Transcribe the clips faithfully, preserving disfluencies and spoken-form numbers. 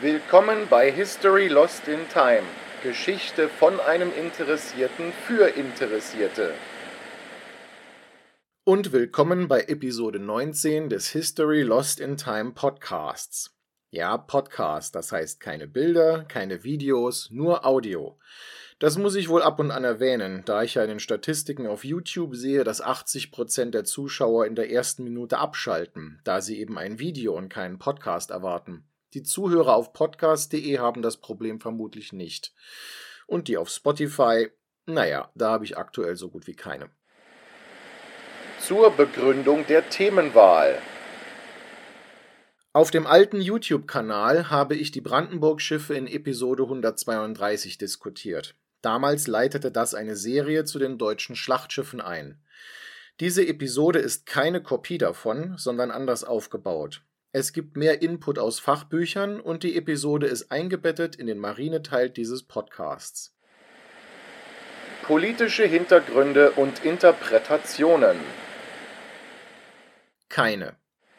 Willkommen bei History Lost in Time. Geschichte von einem Interessierten für Interessierte. Und willkommen bei Episode neunzehn des History Lost in Time Podcasts. Ja, Podcast, das heißt keine Bilder, keine Videos, nur Audio. Das muss ich wohl ab und an erwähnen, da ich ja in den Statistiken auf YouTube sehe, dass achtzig Prozent der Zuschauer in der ersten Minute abschalten, da sie eben ein Video und keinen Podcast erwarten. Die Zuhörer auf podcast punkt de haben das Problem vermutlich nicht. Und die auf Spotify, naja, da habe ich aktuell so gut wie keine. Zur Begründung der Themenwahl. Auf dem alten YouTube-Kanal habe ich die Brandenburg-Schiffe in Episode hundertzweiunddreißig diskutiert. Damals leitete das eine Serie zu den deutschen Schlachtschiffen ein. Diese Episode ist keine Kopie davon, sondern anders aufgebaut. Es gibt mehr Input aus Fachbüchern und die Episode ist eingebettet in den Marineteil dieses Podcasts. Politische Hintergründe und Interpretationen. Keine.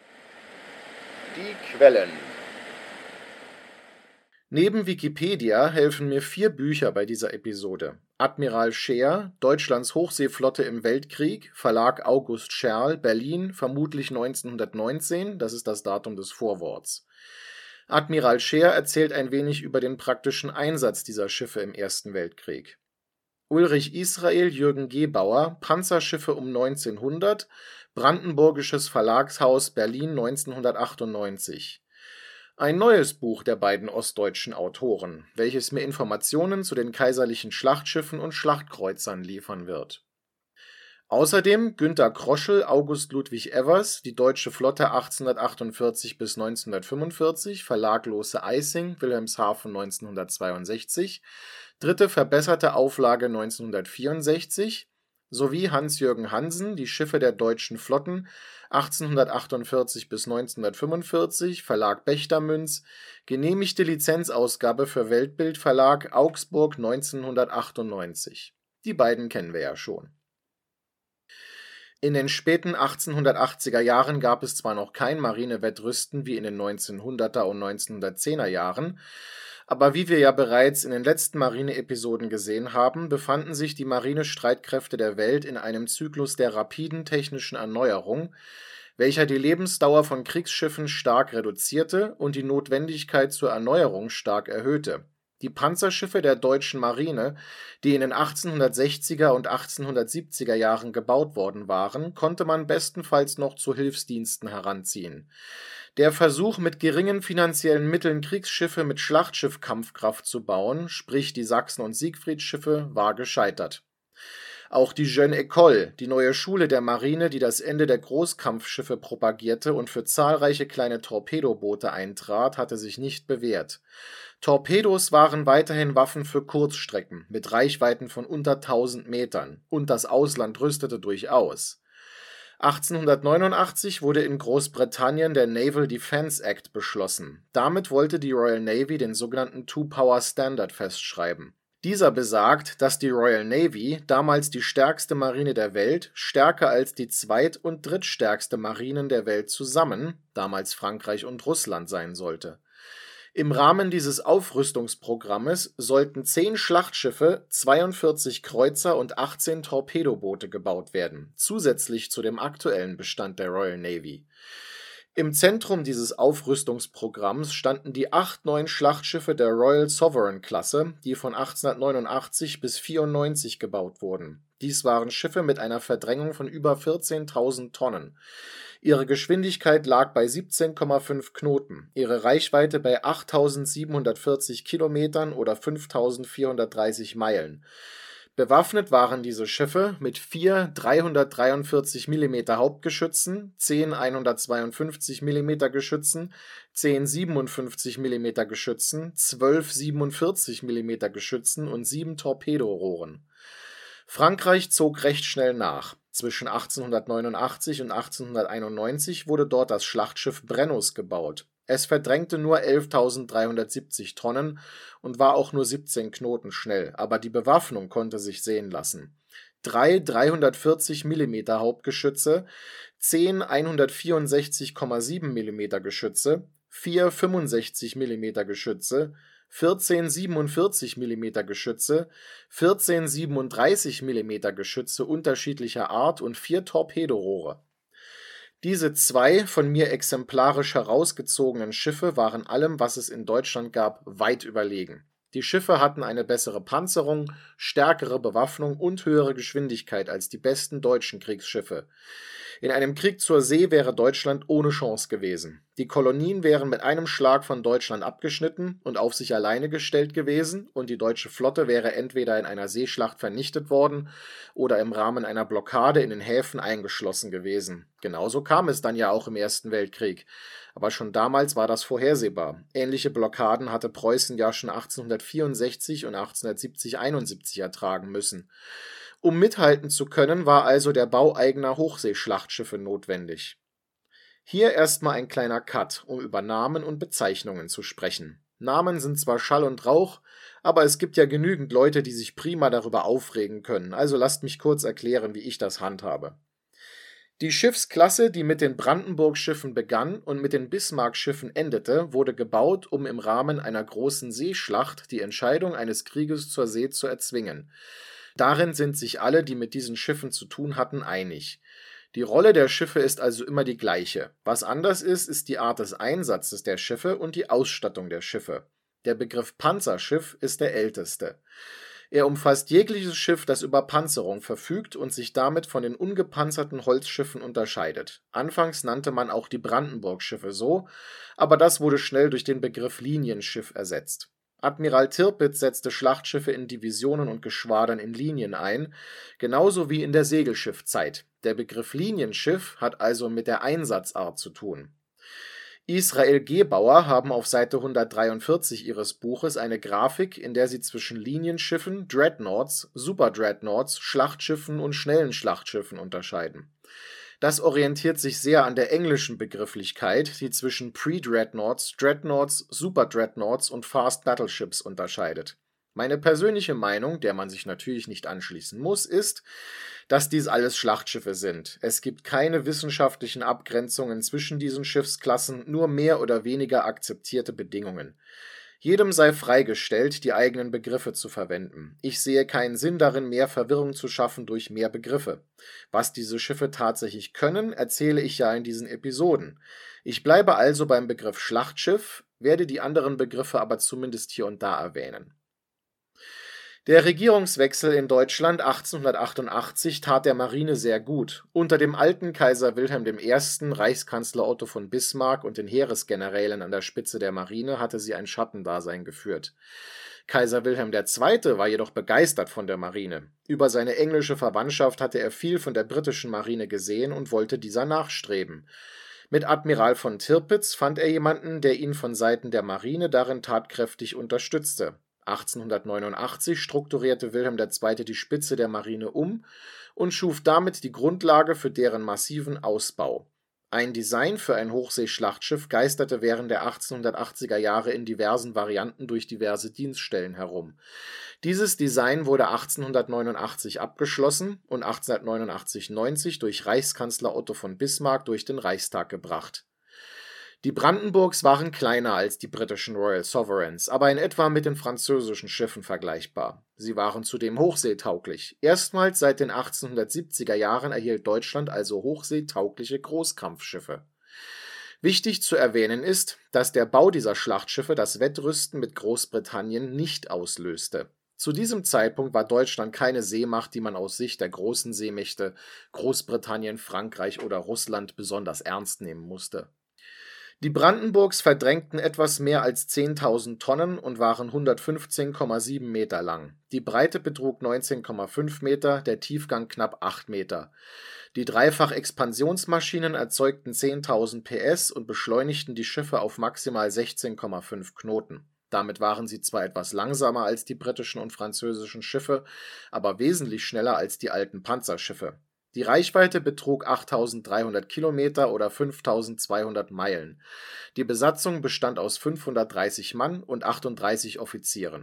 Die Quellen. Neben Wikipedia helfen mir vier Bücher bei dieser Episode. Admiral Scheer, Deutschlands Hochseeflotte im Weltkrieg, Verlag August Scherl, Berlin, vermutlich neunzehnhundertneunzehn, das ist das Datum des Vorworts. Admiral Scheer erzählt ein wenig über den praktischen Einsatz dieser Schiffe im Ersten Weltkrieg. Ulrich Israel, Jürgen Gebauer, Panzerschiffe um neunzehnhundert, Brandenburgisches Verlagshaus, Berlin neunzehnhundertachtundneunzig. Ein neues Buch der beiden ostdeutschen Autoren, welches mir Informationen zu den kaiserlichen Schlachtschiffen und Schlachtkreuzern liefern wird. Außerdem Günter Kroschel, August Ludwig Evers, Die deutsche Flotte achtzehnhundertachtundvierzig bis neunzehnhundertfünfundvierzig, Verlag Lose Eising, Wilhelmshaven neunzehnhundertzweiundsechzig, dritte verbesserte Auflage neunzehnhundertvierundsechzig, sowie Hans-Jürgen Hansen, Die Schiffe der deutschen Flotten achtzehnhundertachtundvierzig bis neunzehnhundertfünfundvierzig, Verlag Bechtermünz, genehmigte Lizenzausgabe für Weltbild Verlag Augsburg neunzehnhundertachtundneunzig. Die beiden kennen wir ja schon. In den späten achtzehnhundertachtziger Jahren gab es zwar noch kein Marinewettrüsten wie in den neunzehnhunderter und neunzehnhundertzehner Jahren, aber wie wir ja bereits in den letzten Marine-Episoden gesehen haben, befanden sich die Marinestreitkräfte der Welt in einem Zyklus der rapiden technischen Erneuerung, welcher die Lebensdauer von Kriegsschiffen stark reduzierte und die Notwendigkeit zur Erneuerung stark erhöhte. Die Panzerschiffe der deutschen Marine, die in den achtzehnhundertsechziger und achtzehnhundertsiebziger Jahren gebaut worden waren, konnte man bestenfalls noch zu Hilfsdiensten heranziehen. Der Versuch, mit geringen finanziellen Mitteln Kriegsschiffe mit Schlachtschiff-Kampfkraft zu bauen, sprich die Sachsen- und Siegfried-Schiffe, war gescheitert. Auch die Jeune École, die neue Schule der Marine, die das Ende der Großkampfschiffe propagierte und für zahlreiche kleine Torpedoboote eintrat, hatte sich nicht bewährt. Torpedos waren weiterhin Waffen für Kurzstrecken mit Reichweiten von unter tausend Metern, und das Ausland rüstete durchaus. achtzehnhundertneunundachtzig wurde in Großbritannien der Naval Defence Act beschlossen. Damit wollte die Royal Navy den sogenannten Two-Power Standard festschreiben. Dieser besagt, dass die Royal Navy, damals die stärkste Marine der Welt, stärker als die zweit- und drittstärkste Marinen der Welt zusammen, damals Frankreich und Russland, sein sollte. Im Rahmen dieses Aufrüstungsprogrammes sollten zehn Schlachtschiffe, zweiundvierzig Kreuzer und achtzehn Torpedoboote gebaut werden, zusätzlich zu dem aktuellen Bestand der Royal Navy. Im Zentrum dieses Aufrüstungsprogramms standen die acht neuen Schlachtschiffe der Royal Sovereign-Klasse, die von achtzehnhundertneunundachtzig bis vierundneunzig gebaut wurden. Dies waren Schiffe mit einer Verdrängung von über vierzehntausend Tonnen. Ihre Geschwindigkeit lag bei siebzehn Komma fünf Knoten, ihre Reichweite bei achttausendsiebenhundertvierzig Kilometern oder fünftausendvierhundertdreißig Meilen. Bewaffnet waren diese Schiffe mit vier dreihundertdreiundvierzig Millimeter Hauptgeschützen, zehn hundertzweiundfünfzig Millimeter Geschützen, zehn siebenundfünfzig Millimeter Geschützen, zwölf siebenundvierzig Millimeter Geschützen und sieben Torpedorohren. Frankreich zog recht schnell nach. Zwischen achtzehnhundertneunundachtzig und achtzehnhunderteinundneunzig wurde dort das Schlachtschiff Brennus gebaut. Es verdrängte nur elftausenddreihundertsiebzig Tonnen und war auch nur siebzehn Knoten schnell, aber die Bewaffnung konnte sich sehen lassen. Drei dreihundertvierzig Millimeter Hauptgeschütze, zehn hundertvierundsechzig Komma sieben Millimeter Geschütze, vier fünfundsechzig Millimeter Geschütze, vierzehn siebenundvierzig Millimeter Geschütze, vierzehn siebenunddreißig Millimeter Geschütze unterschiedlicher Art und vier Torpedorohre. Diese zwei von mir exemplarisch herausgezogenen Schiffe waren allem, was es in Deutschland gab, weit überlegen. Die Schiffe hatten eine bessere Panzerung, stärkere Bewaffnung und höhere Geschwindigkeit als die besten deutschen Kriegsschiffe. In einem Krieg zur See wäre Deutschland ohne Chance gewesen. Die Kolonien wären mit einem Schlag von Deutschland abgeschnitten und auf sich alleine gestellt gewesen, und die deutsche Flotte wäre entweder in einer Seeschlacht vernichtet worden oder im Rahmen einer Blockade in den Häfen eingeschlossen gewesen. Genauso kam es dann ja auch im Ersten Weltkrieg. Aber schon damals war das vorhersehbar. Ähnliche Blockaden hatte Preußen ja schon achtzehnhundertvierundsechzig und achtzehnhundertsiebzig einundsiebzig ertragen müssen. Um mithalten zu können, war also der Bau eigener Hochseeschlachtschiffe notwendig. Hier erstmal ein kleiner Cut, um über Namen und Bezeichnungen zu sprechen. Namen sind zwar Schall und Rauch, aber es gibt ja genügend Leute, die sich prima darüber aufregen können, also lasst mich kurz erklären, wie ich das handhabe. Die Schiffsklasse, die mit den Brandenburg-Schiffen begann und mit den Bismarck-Schiffen endete, wurde gebaut, um im Rahmen einer großen Seeschlacht die Entscheidung eines Krieges zur See zu erzwingen. Darin sind sich alle, die mit diesen Schiffen zu tun hatten, einig. Die Rolle der Schiffe ist also immer die gleiche. Was anders ist, ist die Art des Einsatzes der Schiffe und die Ausstattung der Schiffe. Der Begriff Panzerschiff ist der älteste. Er umfasst jegliches Schiff, das über Panzerung verfügt und sich damit von den ungepanzerten Holzschiffen unterscheidet. Anfangs nannte man auch die Brandenburg-Schiffe so, aber das wurde schnell durch den Begriff Linienschiff ersetzt. Admiral Tirpitz setzte Schlachtschiffe in Divisionen und Geschwadern in Linien ein, genauso wie in der Segelschiffzeit. Der Begriff Linienschiff hat also mit der Einsatzart zu tun. Israel Gebauer haben auf Seite hundertdreiundvierzig ihres Buches eine Grafik, in der sie zwischen Linienschiffen, Dreadnoughts, Superdreadnoughts, Schlachtschiffen und schnellen Schlachtschiffen unterscheiden. Das orientiert sich sehr an der englischen Begrifflichkeit, die zwischen Pre-Dreadnoughts, Dreadnoughts, Super-Dreadnoughts und Fast Battleships unterscheidet. Meine persönliche Meinung, der man sich natürlich nicht anschließen muss, ist, dass dies alles Schlachtschiffe sind. Es gibt keine wissenschaftlichen Abgrenzungen zwischen diesen Schiffsklassen, nur mehr oder weniger akzeptierte Bedingungen. Jedem sei freigestellt, die eigenen Begriffe zu verwenden. Ich sehe keinen Sinn darin, mehr Verwirrung zu schaffen durch mehr Begriffe. Was diese Schiffe tatsächlich können, erzähle ich ja in diesen Episoden. Ich bleibe also beim Begriff Schlachtschiff, werde die anderen Begriffe aber zumindest hier und da erwähnen. Der Regierungswechsel in Deutschland achtzehnhundertachtundachtzig tat der Marine sehr gut. Unter dem alten Kaiser Wilhelm der Erste., Reichskanzler Otto von Bismarck und den Heeresgenerälen an der Spitze der Marine hatte sie ein Schattendasein geführt. Kaiser Wilhelm der Zweite. war jedoch begeistert von der Marine. Über seine englische Verwandtschaft hatte er viel von der britischen Marine gesehen und wollte dieser nachstreben. Mit Admiral von Tirpitz fand er jemanden, der ihn von Seiten der Marine darin tatkräftig unterstützte. achtzehnhundertneunundachtzig strukturierte Wilhelm der Zweite. die Spitze der Marine um und schuf damit die Grundlage für deren massiven Ausbau. Ein Design für ein Hochseeschlachtschiff geisterte während der achtzehnhundertachtziger Jahre in diversen Varianten durch diverse Dienststellen herum. Dieses Design wurde achtzehnhundertneunundachtzig abgeschlossen und achtzehnhundertneunundachtzig neunzig durch Reichskanzler Otto von Bismarck durch den Reichstag gebracht. Die Brandenburgs waren kleiner als die britischen Royal Sovereigns, aber in etwa mit den französischen Schiffen vergleichbar. Sie waren zudem hochseetauglich. Erstmals seit den achtzehnhundertsiebziger Jahren erhielt Deutschland also hochseetaugliche Großkampfschiffe. Wichtig zu erwähnen ist, dass der Bau dieser Schlachtschiffe das Wettrüsten mit Großbritannien nicht auslöste. Zu diesem Zeitpunkt war Deutschland keine Seemacht, die man aus Sicht der großen Seemächte Großbritannien, Frankreich oder Russland besonders ernst nehmen musste. Die Brandenburgs verdrängten etwas mehr als zehntausend Tonnen und waren hundertfünfzehn Komma sieben Meter lang. Die Breite betrug neunzehn Komma fünf Meter, der Tiefgang knapp acht Meter. Die Dreifach-Expansionsmaschinen erzeugten zehntausend P S und beschleunigten die Schiffe auf maximal sechzehn Komma fünf Knoten. Damit waren sie zwar etwas langsamer als die britischen und französischen Schiffe, aber wesentlich schneller als die alten Panzerschiffe. Die Reichweite betrug achttausenddreihundert Kilometer oder fünftausendzweihundert Meilen. Die Besatzung bestand aus fünfhundertdreißig Mann und achtunddreißig Offizieren.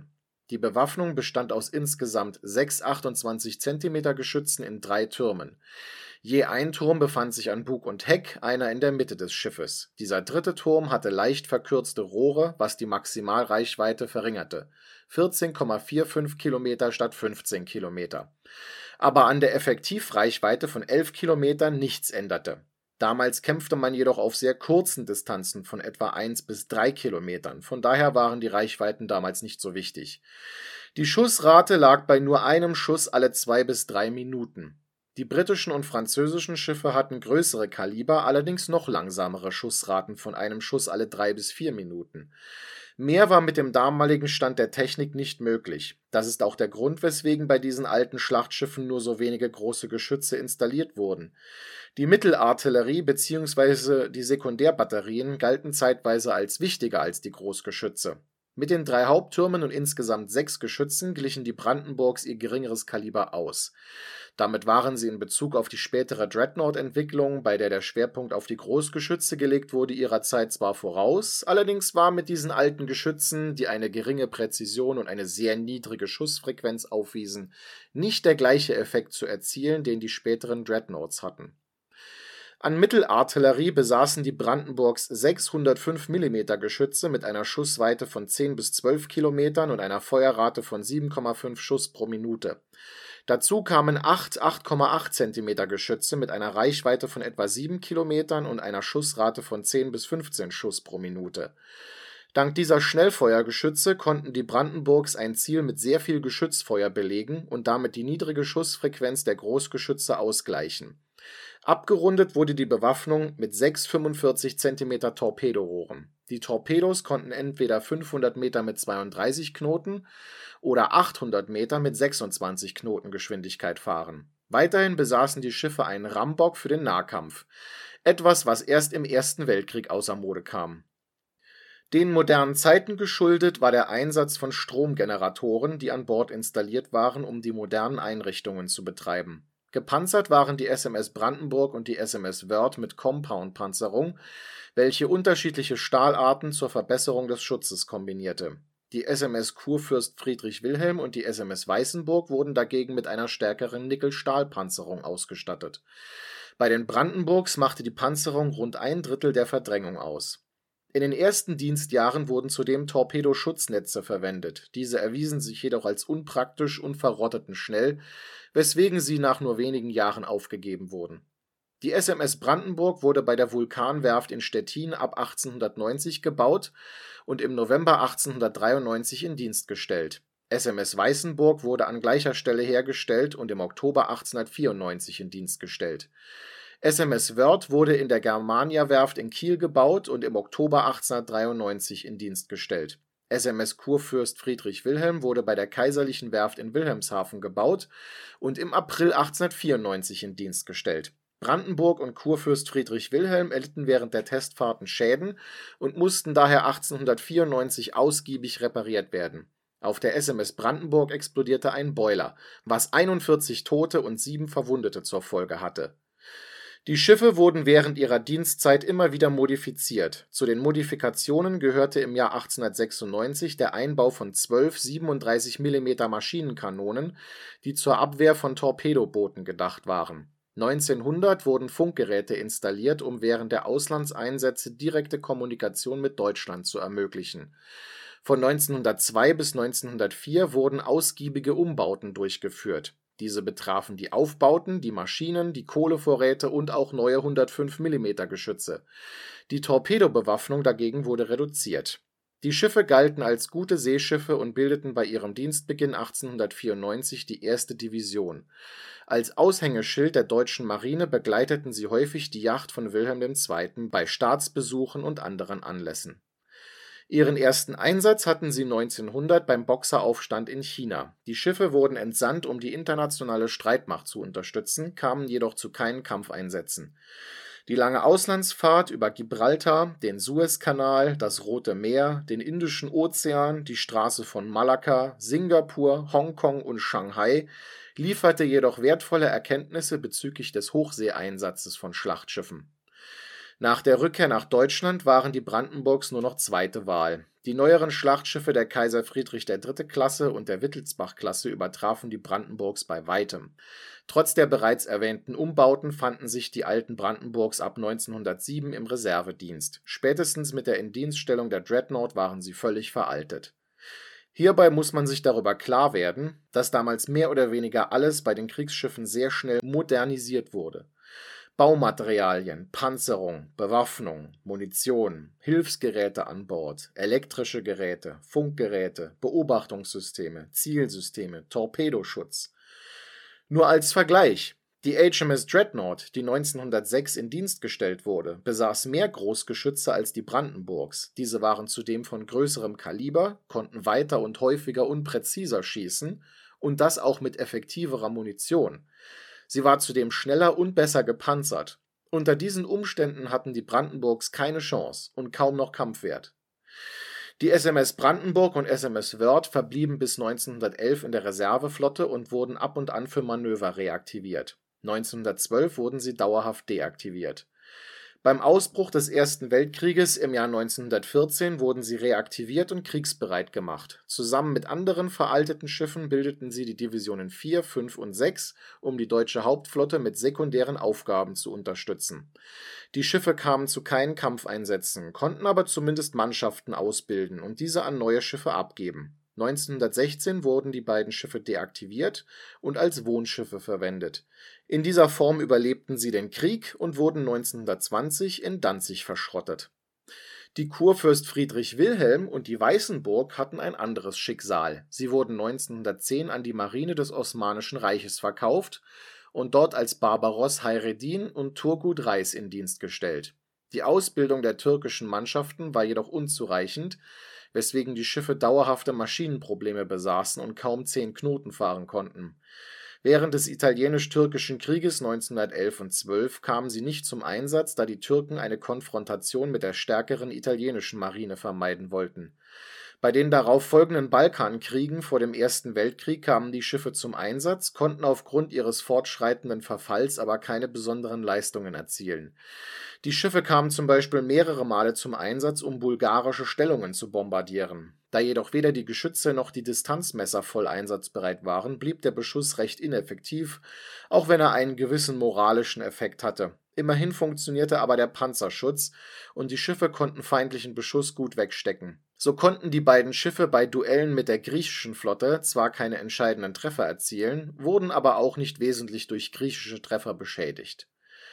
Die Bewaffnung bestand aus insgesamt sechs achtundzwanzig Zentimeter Geschützen in drei Türmen. Je ein Turm befand sich an Bug und Heck, einer in der Mitte des Schiffes. Dieser dritte Turm hatte leicht verkürzte Rohre, was die Maximalreichweite verringerte: vierzehn Komma fünfundvierzig Kilometer statt fünfzehn Kilometer. Aber an der Effektivreichweite von elf Kilometern nichts änderte. Damals kämpfte man jedoch auf sehr kurzen Distanzen von etwa eins bis drei Kilometern, von daher waren die Reichweiten damals nicht so wichtig. Die Schussrate lag bei nur einem Schuss alle zwei bis drei Minuten. Die britischen und französischen Schiffe hatten größere Kaliber, allerdings noch langsamere Schussraten von einem Schuss alle drei bis vier Minuten. Mehr war mit dem damaligen Stand der Technik nicht möglich. Das ist auch der Grund, weswegen bei diesen alten Schlachtschiffen nur so wenige große Geschütze installiert wurden. Die Mittelartillerie bzw. die Sekundärbatterien galten zeitweise als wichtiger als die Großgeschütze. Mit den drei Haupttürmen und insgesamt sechs Geschützen glichen die Brandenburgs ihr geringeres Kaliber aus. Damit waren sie in Bezug auf die spätere Dreadnought-Entwicklung, bei der der Schwerpunkt auf die Großgeschütze gelegt wurde, ihrer Zeit zwar voraus, allerdings war mit diesen alten Geschützen, die eine geringe Präzision und eine sehr niedrige Schussfrequenz aufwiesen, nicht der gleiche Effekt zu erzielen, den die späteren Dreadnoughts hatten. An Mittelartillerie besaßen die Brandenburgs sechs hundertfünf Millimeter Geschütze mit einer Schussweite von zehn bis zwölf Kilometern und einer Feuerrate von sieben Komma fünf Schuss pro Minute. Dazu kamen acht acht Komma acht Zentimeter Geschütze mit einer Reichweite von etwa sieben Kilometern und einer Schussrate von zehn bis fünfzehn Schuss pro Minute. Dank dieser Schnellfeuergeschütze konnten die Brandenburgs ein Ziel mit sehr viel Geschützfeuer belegen und damit die niedrige Schussfrequenz der Großgeschütze ausgleichen. Abgerundet wurde die Bewaffnung mit sechs fünfundvierzig Zentimeter Torpedorohren. Die Torpedos konnten entweder fünfhundert Meter mit zweiunddreißig Knoten oder achthundert Meter mit sechsundzwanzig Knoten Geschwindigkeit fahren. Weiterhin besaßen die Schiffe einen Rambock für den Nahkampf, etwas, was erst im Ersten Weltkrieg außer Mode kam. Den modernen Zeiten geschuldet war der Einsatz von Stromgeneratoren, die an Bord installiert waren, um die modernen Einrichtungen zu betreiben. Gepanzert waren die S M S Brandenburg und die S M S Wörth mit Compound-Panzerung, welche unterschiedliche Stahlarten zur Verbesserung des Schutzes kombinierte. Die S M S Kurfürst Friedrich Wilhelm und die S M S Weißenburg wurden dagegen mit einer stärkeren Nickel-Stahl-Panzerung ausgestattet. Bei den Brandenburgs machte die Panzerung rund ein Drittel der Verdrängung aus. In den ersten Dienstjahren wurden zudem Torpedoschutznetze verwendet, diese erwiesen sich jedoch als unpraktisch und verrotteten schnell, weswegen sie nach nur wenigen Jahren aufgegeben wurden. Die S M S Brandenburg wurde bei der Vulkanwerft in Stettin ab achtzehnhundertneunzig gebaut und im November achtzehnhundertdreiundneunzig in Dienst gestellt. S M S Weißenburg wurde an gleicher Stelle hergestellt und im Oktober achtzehnhundertvierundneunzig in Dienst gestellt. S M S Wörth wurde in der Germania-Werft in Kiel gebaut und im Oktober achtzehnhundertdreiundneunzig in Dienst gestellt. S M S Kurfürst Friedrich Wilhelm wurde bei der Kaiserlichen Werft in Wilhelmshaven gebaut und im April achtzehnhundertvierundneunzig in Dienst gestellt. Brandenburg und Kurfürst Friedrich Wilhelm erlitten während der Testfahrten Schäden und mussten daher achtzehnhundertvierundneunzig ausgiebig repariert werden. Auf der S M S Brandenburg explodierte ein Boiler, was einundvierzig Tote und sieben Verwundete zur Folge hatte. Die Schiffe wurden während ihrer Dienstzeit immer wieder modifiziert. Zu den Modifikationen gehörte im Jahr achtzehnhundertsechsundneunzig der Einbau von zwölf siebenunddreißig Millimeter Maschinenkanonen, die zur Abwehr von Torpedobooten gedacht waren. neunzehnhundert wurden Funkgeräte installiert, um während der Auslandseinsätze direkte Kommunikation mit Deutschland zu ermöglichen. Von neunzehnhundertzwei bis neunzehnhundertvier wurden ausgiebige Umbauten durchgeführt. Diese betrafen die Aufbauten, die Maschinen, die Kohlevorräte und auch neue hundertfünf Millimeter Geschütze. Die Torpedobewaffnung dagegen wurde reduziert. Die Schiffe galten als gute Seeschiffe und bildeten bei ihrem Dienstbeginn achtzehnhundertvierundneunzig die erste Division. Als Aushängeschild der deutschen Marine begleiteten sie häufig die Yacht von Wilhelm der Zweite. bei Staatsbesuchen und anderen Anlässen. Ihren ersten Einsatz hatten sie neunzehnhundert beim Boxeraufstand in China. Die Schiffe wurden entsandt, um die internationale Streitmacht zu unterstützen, kamen jedoch zu keinen Kampfeinsätzen. Die lange Auslandsfahrt über Gibraltar, den Suezkanal, das Rote Meer, den Indischen Ozean, die Straße von Malakka, Singapur, Hongkong und Shanghai lieferte jedoch wertvolle Erkenntnisse bezüglich des Hochseeeinsatzes von Schlachtschiffen. Nach der Rückkehr nach Deutschland waren die Brandenburgs nur noch zweite Wahl. Die neueren Schlachtschiffe der Kaiser Friedrich der dritte. Klasse und der Wittelsbach-Klasse übertrafen die Brandenburgs bei weitem. Trotz der bereits erwähnten Umbauten fanden sich die alten Brandenburgs ab neunzehnhundertsieben im Reservedienst. Spätestens mit der Indienststellung der Dreadnought waren sie völlig veraltet. Hierbei muss man sich darüber klar werden, dass damals mehr oder weniger alles bei den Kriegsschiffen sehr schnell modernisiert wurde. Baumaterialien, Panzerung, Bewaffnung, Munition, Hilfsgeräte an Bord, elektrische Geräte, Funkgeräte, Beobachtungssysteme, Zielsysteme, Torpedoschutz. Nur als Vergleich: Die H M S Dreadnought, die neunzehnhundertsechs in Dienst gestellt wurde, besaß mehr Großgeschütze als die Brandenburgs. Diese waren zudem von größerem Kaliber, konnten weiter und häufiger und präziser schießen und das auch mit effektiverer Munition. Sie war zudem schneller und besser gepanzert. Unter diesen Umständen hatten die Brandenburgs keine Chance und kaum noch Kampfwert. Die S M S Brandenburg und S M S Wörth verblieben bis neunzehnhundertelf in der Reserveflotte und wurden ab und an für Manöver reaktiviert. neunzehnhundertzwölf wurden sie dauerhaft deaktiviert. Beim Ausbruch des Ersten Weltkrieges im Jahr neunzehnhundertvierzehn wurden sie reaktiviert und kriegsbereit gemacht. Zusammen mit anderen veralteten Schiffen bildeten sie die Divisionen vier, fünf und sechs, um die deutsche Hauptflotte mit sekundären Aufgaben zu unterstützen. Die Schiffe kamen zu keinen Kampfeinsätzen, konnten aber zumindest Mannschaften ausbilden und diese an neue Schiffe abgeben. neunzehnhundertsechzehn wurden die beiden Schiffe deaktiviert und als Wohnschiffe verwendet. In dieser Form überlebten sie den Krieg und wurden neunzehnhundertzwanzig in Danzig verschrottet. Die Kurfürst Friedrich Wilhelm und die Weißenburg hatten ein anderes Schicksal. Sie wurden neunzehnhundertzehn an die Marine des Osmanischen Reiches verkauft und dort als Barbaros Hayreddin und Turgut Reis in Dienst gestellt. Die Ausbildung der türkischen Mannschaften war jedoch unzureichend, weswegen die Schiffe dauerhafte Maschinenprobleme besaßen und kaum zehn Knoten fahren konnten. Während des Italienisch-Türkischen Krieges neunzehnhundertelf und zwölf kamen sie nicht zum Einsatz, da die Türken eine Konfrontation mit der stärkeren italienischen Marine vermeiden wollten. Bei den darauf folgenden Balkankriegen vor dem Ersten Weltkrieg kamen die Schiffe zum Einsatz, konnten aufgrund ihres fortschreitenden Verfalls aber keine besonderen Leistungen erzielen. Die Schiffe kamen zum Beispiel mehrere Male zum Einsatz, um bulgarische Stellungen zu bombardieren. Da jedoch weder die Geschütze noch die Distanzmesser voll einsatzbereit waren, blieb der Beschuss recht ineffektiv, auch wenn er einen gewissen moralischen Effekt hatte. Immerhin funktionierte aber der Panzerschutz und die Schiffe konnten feindlichen Beschuss gut wegstecken. So konnten die beiden Schiffe bei Duellen mit der griechischen Flotte zwar keine entscheidenden Treffer erzielen, wurden aber auch nicht wesentlich durch griechische Treffer beschädigt.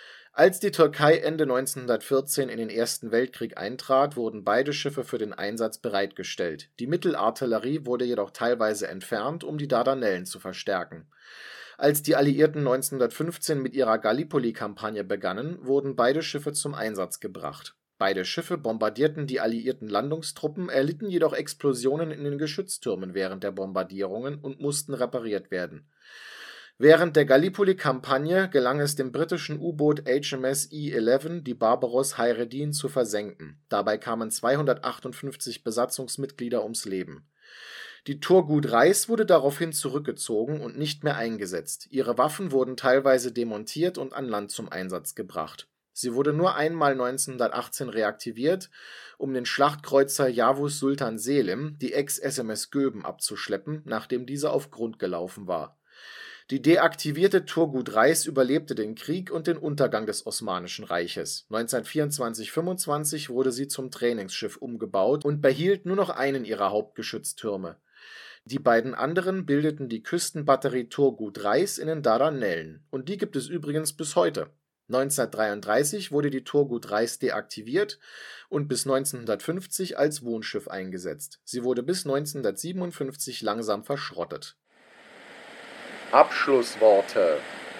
Als die Türkei Ende neunzehnhundertvierzehn in den Ersten Weltkrieg eintrat, wurden beide Schiffe für den Einsatz bereitgestellt. Die Mittelartillerie wurde jedoch teilweise entfernt, um die Dardanellen zu verstärken. Als die Alliierten neunzehnhundertfünfzehn mit ihrer Gallipoli-Kampagne begannen, wurden beide Schiffe zum Einsatz gebracht. Beide Schiffe bombardierten die alliierten Landungstruppen, erlitten jedoch Explosionen in den Geschütztürmen während der Bombardierungen und mussten repariert werden. Während der Gallipoli-Kampagne gelang es dem britischen U-Boot H M S E elf, die Barbaros Hayreddin zu versenken. Dabei kamen zweihundertachtundfünfzig Besatzungsmitglieder ums Leben. Die Turgut Reis wurde daraufhin zurückgezogen und nicht mehr eingesetzt. Ihre Waffen wurden teilweise demontiert und an Land zum Einsatz gebracht. Sie wurde nur einmal neunzehnhundertachtzehn reaktiviert, um den Schlachtkreuzer Yavuz Sultan Selim, die Ex-S M S Göben, abzuschleppen, nachdem diese auf Grund gelaufen war. Die deaktivierte Turgut Reis überlebte den Krieg und den Untergang des Osmanischen Reiches. neunzehnhundertvierundzwanzig fünfundzwanzig wurde sie zum Trainingsschiff umgebaut und behielt nur noch einen ihrer Hauptgeschütztürme. Die beiden anderen bildeten die Küstenbatterie Turgut Reis in den Dardanellen, und die gibt es übrigens bis heute. neunzehnhundertdreiunddreißig wurde die Turgut Reis deaktiviert und bis neunzehnhundertfünfzig als Wohnschiff eingesetzt. Sie wurde bis neunzehnhundertsiebenundfünfzig langsam verschrottet. Abschlussworte: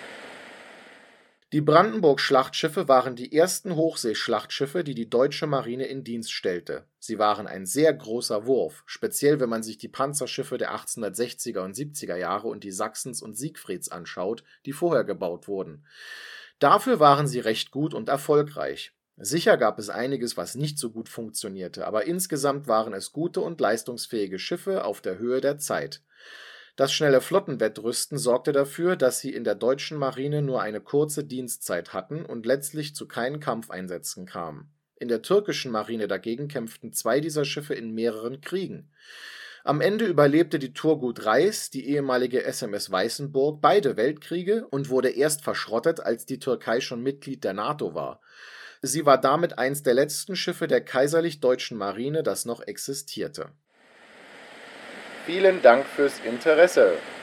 Die Brandenburg-Schlachtschiffe waren die ersten Hochseeschlachtschiffe, die die deutsche Marine in Dienst stellte. Sie waren ein sehr großer Wurf, speziell wenn man sich die Panzerschiffe der achtzehnhundertsechziger und siebziger Jahre und die Sachsens und Siegfrieds anschaut, die vorher gebaut wurden. Dafür waren sie recht gut und erfolgreich. Sicher gab es einiges, was nicht so gut funktionierte, aber insgesamt waren es gute und leistungsfähige Schiffe auf der Höhe der Zeit. Das schnelle Flottenwettrüsten sorgte dafür, dass sie in der deutschen Marine nur eine kurze Dienstzeit hatten und letztlich zu keinen Kampfeinsätzen kamen. In der türkischen Marine dagegen kämpften zwei dieser Schiffe in mehreren Kriegen. Am Ende überlebte die Turgut Reis, die ehemalige S M S Weißenburg, beide Weltkriege und wurde erst verschrottet, als die Türkei schon Mitglied der NATO war. Sie war damit eins der letzten Schiffe der kaiserlich-deutschen Marine, das noch existierte. Vielen Dank fürs Interesse.